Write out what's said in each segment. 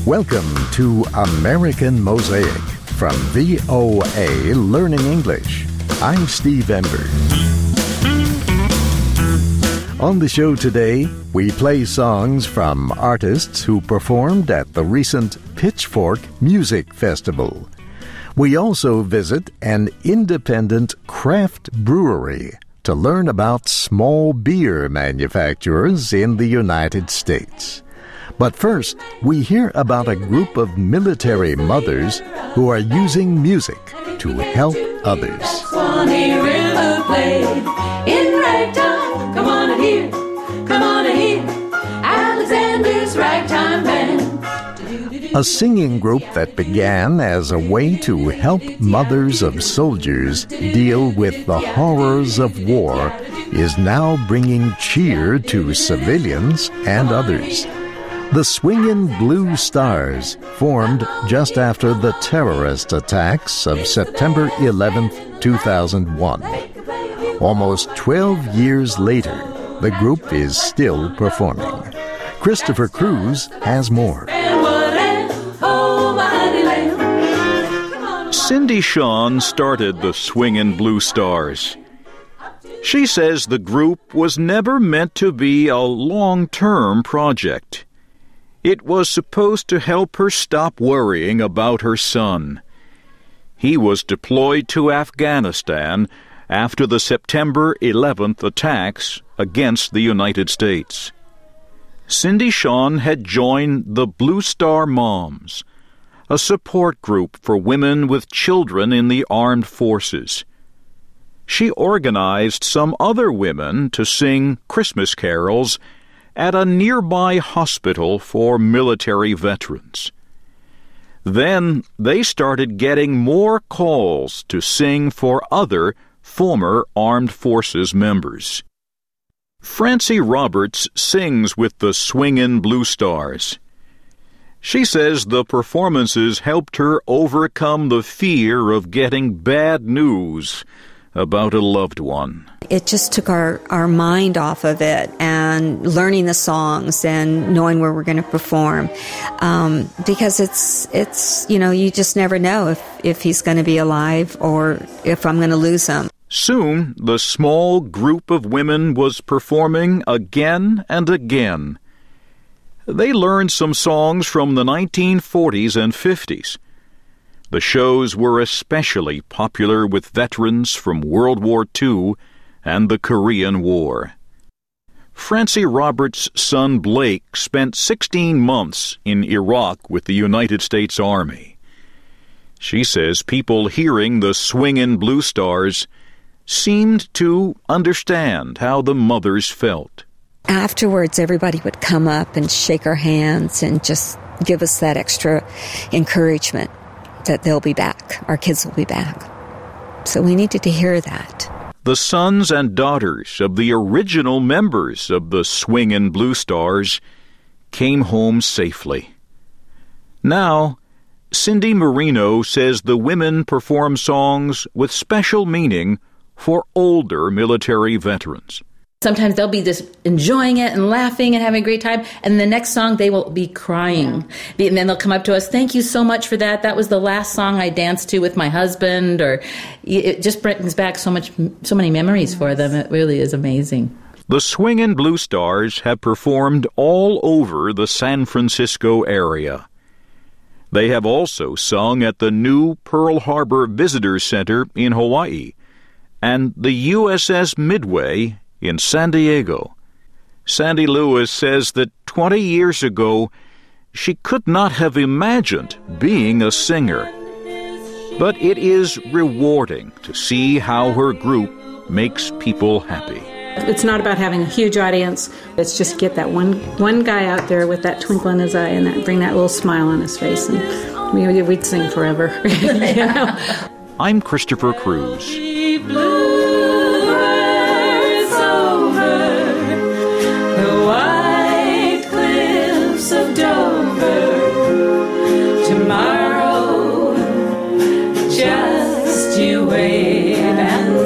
Welcome to American Mosaic from VOA Learning English. I'm Steve Ember. On the show today, we play songs from artists who performed at the recent Pitchfork Music Festival. We also visit an independent craft brewery to learn about small beer manufacturers in the United States. But first, we hear about a group of military mothers who are using music to help others. Swanee River played in ragtime. Come on and hear, come on and hear Alexander's Ragtime Band. A singing group that began as a way to help mothers of soldiers deal with the horrors of war is now bringing cheer to civilians and others. The Swingin' Blue Stars formed just after the terrorist attacks of September 11, 2001. Almost 12 years later, the group is still performing. Christopher Cruz has more. Cindy Shawn started the Swingin' Blue Stars. She says the group was never meant to be a long-term project. It was supposed to help her stop worrying about her son. He was deployed to Afghanistan after the September 11th attacks against the United States. Cindy Shawn had joined the Blue Star Moms, a support group for women with children in the armed forces. She organized some other women to sing Christmas carols at a nearby hospital for military veterans. Then they started getting more calls to sing for other former armed forces members. Francie Roberts sings with the Swingin' Blue Stars. She says the performances helped her overcome the fear of getting bad news about a loved one. It just took our mind off of it and learning the songs and knowing where we're going to perform. Because it's you just never know if he's going to be alive or if I'm going to lose him. Soon, the small group of women was performing again and again. They learned some songs from the 1940s and 50s. The shows were especially popular with veterans from World War II and the Korean War. Francie Roberts' son Blake spent 16 months in Iraq with the United States Army. She says people hearing the Swingin' Blue Stars seemed to understand how the mothers felt. Afterwards, everybody would come up and shake our hands and just give us that extra encouragement that they'll be back. Our kids will be back. So we needed to hear that. The sons and daughters of the original members of the Swingin' Blue Stars came home safely. Now, Cindy Marino says the women perform songs with special meaning for older military veterans. Sometimes they'll be just enjoying it and laughing and having a great time, and the next song they will be crying. And then they'll come up to us, "Thank you so much for that. That was the last song I danced to with my husband," or it just brings back so many memories for them. It really is amazing. The Swingin' Blue Stars have performed all over the San Francisco area. They have also sung at the new Pearl Harbor Visitor Center in Hawaii and the USS Midway in San Diego. Sandy Lewis says that 20 years ago, she could not have imagined being a singer. But it is rewarding to see how her group makes people happy. It's not about having a huge audience. It's just get that one guy out there with that twinkle in his eye and bring that little smile on his face, and we'd sing forever. I'm Christopher Cruz.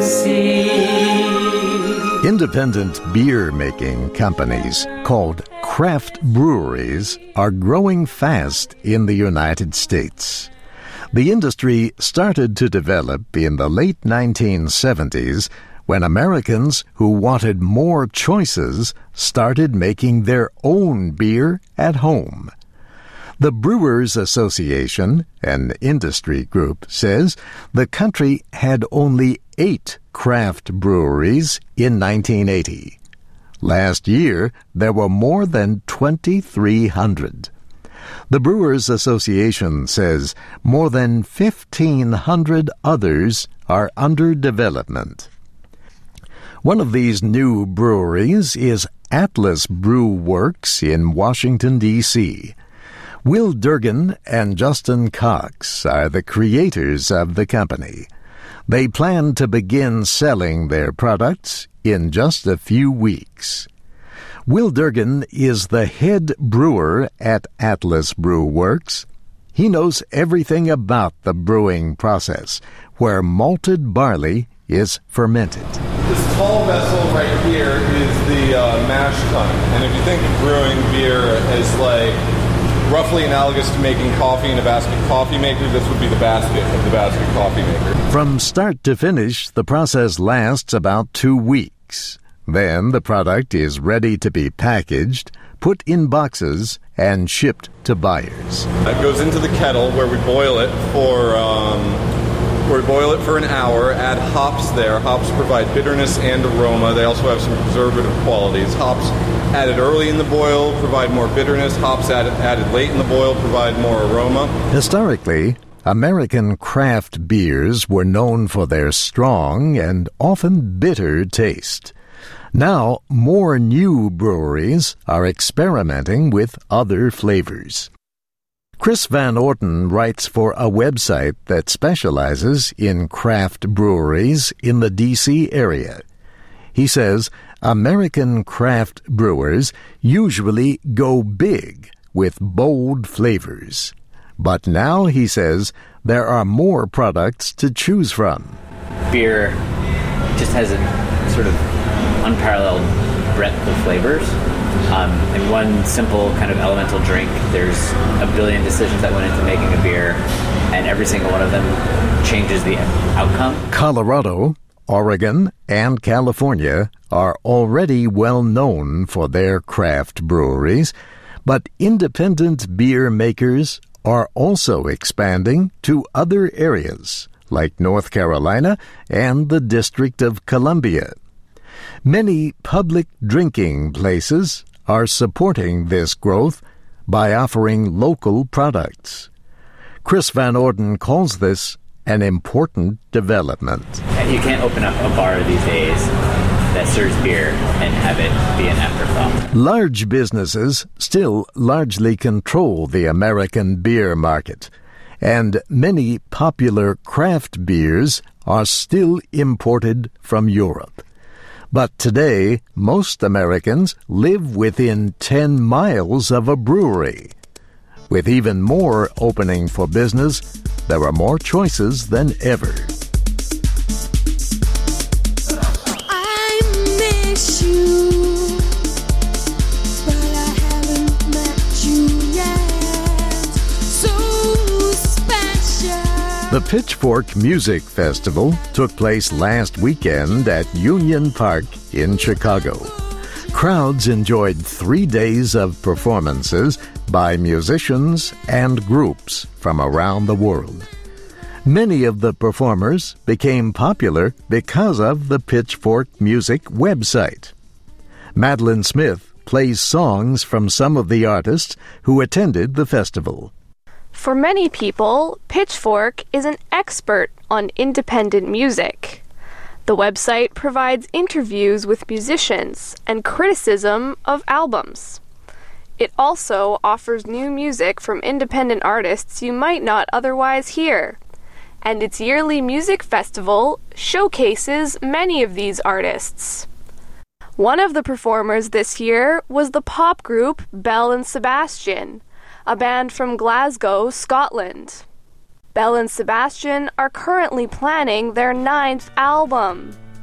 Independent beer-making companies called craft breweries are growing fast in the United States. The industry started to develop in the late 1970s when Americans who wanted more choices started making their own beer at home. The Brewers Association, an industry group, says the country had only 8 craft breweries in 1980. Last year, there were more than 2,300. The Brewers Association says more than 1,500 others are under development. One of these new breweries is Atlas Brew Works in Washington, D.C. Will Durgan and Justin Cox are the creators of the company. They plan to begin selling their products in just a few weeks. Will Durgan is the head brewer at Atlas Brew Works. He knows everything about the brewing process, where malted barley is fermented. This tall vessel right here is the mash tun. And if you think of brewing beer as like roughly analogous to making coffee in a basket coffee maker, this would be the basket of the basket coffee maker. From start to finish, the process lasts about 2 weeks. Then the product is ready to be packaged, put in boxes, and shipped to buyers. It goes into the kettle where we boil it for an hour, add hops there. Hops provide bitterness and aroma. They also have some preservative qualities. Hops added early in the boil provide more bitterness. Hops added late in the boil provide more aroma. Historically, American craft beers were known for their strong and often bitter taste. Now, more new breweries are experimenting with other flavors. Chris Van Orten writes for a website that specializes in craft breweries in the D.C. area. He says American craft brewers usually go big with bold flavors. But now, he says, there are more products to choose from. Beer just has a sort of unparalleled breadth of flavors. In one simple kind of elemental drink, there's a billion decisions that went into making a beer, and every single one of them changes the outcome. Colorado, Oregon, and California are already well known for their craft breweries, but independent beer makers are also expanding to other areas, like North Carolina and the District of Columbia. Many public drinking places are supporting this growth by offering local products. Chris Van Orten calls this an important development. You can't open up a bar these days that serves beer and have it be an afterthought. Large businesses still largely control the American beer market, and many popular craft beers are still imported from Europe. But today, most Americans live within 10 miles of a brewery. With even more opening for business, there are more choices than ever. I miss you, but I haven't met you yet. So special. The Pitchfork Music Festival took place last weekend at Union Park in Chicago. Crowds enjoyed 3 days of performances by musicians and groups from around the world. Many of the performers became popular because of the Pitchfork Music website. Madeline Smith plays songs from some of the artists who attended the festival. For many people, Pitchfork is an expert on independent music. The website provides interviews with musicians and criticism of albums. It also offers new music from independent artists you might not otherwise hear. And its yearly music festival showcases many of these artists. One of the performers this year was the pop group Belle and Sebastian, a band from Glasgow, Scotland. Belle and Sebastian are currently planning their 9th album.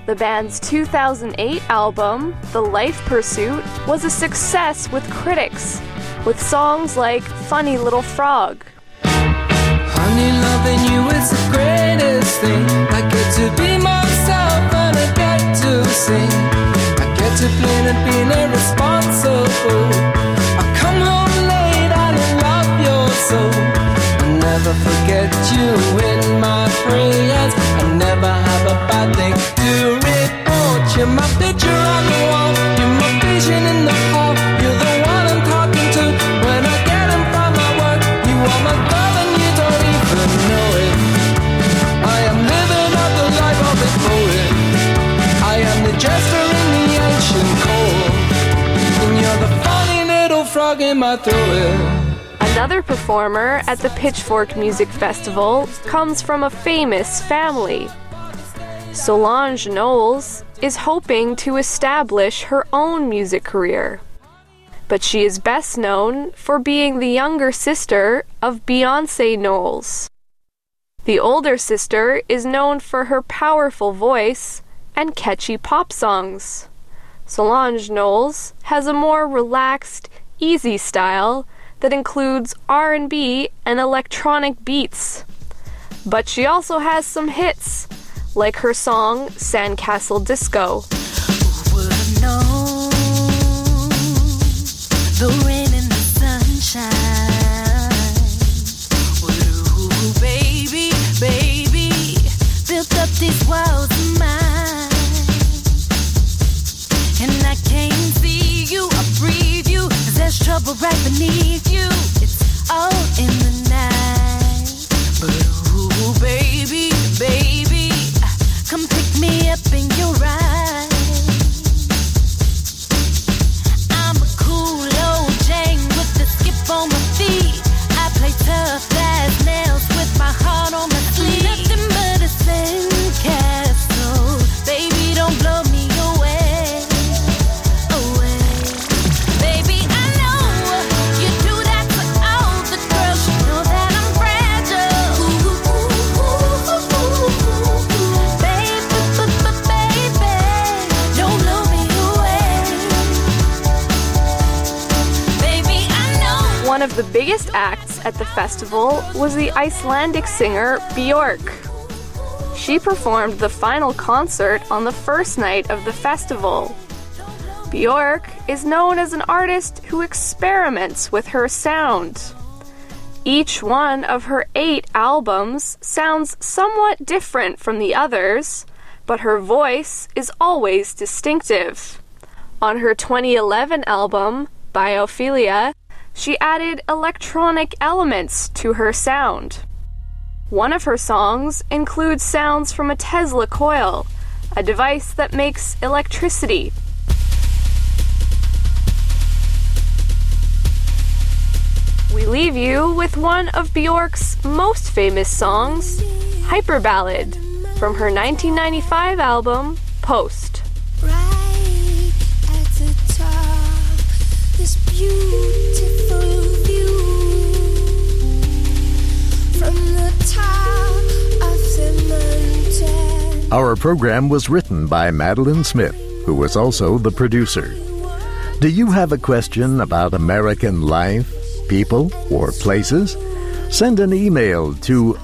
The band's 2008 album, The Life Pursuit, was a success with critics, with songs like Funny Little Frog. Honey, loving you is the greatest thing. I get to be myself and I get to sing. I get to play and being irresponsible. I come home late and I love your soul. I never forget you in my prayers. I never have a bad thing to report. You're my picture on the wall. You're my vision in the hall. You're the one I'm talking to when I get in from my work. You are my girl and you don't even know it. I am living out the life of a poet. I am the jester in the ancient cold. And you're the funny little frog in my throat. Another performer at the Pitchfork Music Festival comes from a famous family. Solange Knowles is hoping to establish her own music career. But she is best known for being the younger sister of Beyoncé Knowles. The older sister is known for her powerful voice and catchy pop songs. Solange Knowles has a more relaxed, easy style that includes R&B and electronic beats. But she also has some hits, like her song Sandcastle Disco. Who would have known the rain and the sunshine? Ooh, baby, baby, built up these walls of mine. And I can't see you, I breathe you. There's trouble right beneath you. It's all in the night. But ooh, baby, baby, come pick me up in your ride. I'm a cool old Jane with the skip on my feet. I play tough as nails with my heart on my sleeve. Nothing but a sandcastle. Baby, don't blow me away. Baby, I know you do that for all the girls. You know that I'm fragile. Baby, don't blow me away. Baby, I know. One of the biggest acts at the festival was the Icelandic singer Björk. She performed the final concert on the first night of the festival. Björk is known as an artist who experiments with her sound. Each one of her 8 albums sounds somewhat different from the others, but her voice is always distinctive. On her 2011 album, Biophilia, she added electronic elements to her sound. One of her songs includes sounds from a Tesla coil, a device that makes electricity. We leave you with one of Björk's most famous songs, Hyper Ballad, from her 1995 album, Post. Right at the top, this beautiful view from the top of the mountain. Our program was written by Madeline Smith, who was also the producer. Do you have a question about American life, people, or places? Send an email to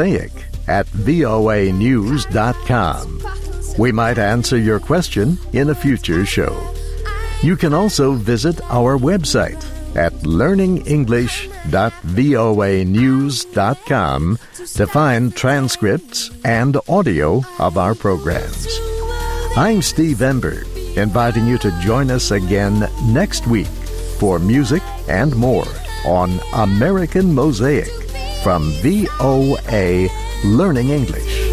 mosaic@voanews.com. We might answer your question in a future show. You can also visit our website at learningenglish.voanews.com to find transcripts and audio of our programs. I'm Steve Ember, inviting you to join us again next week for music and more on American Mosaic from VOA Learning English.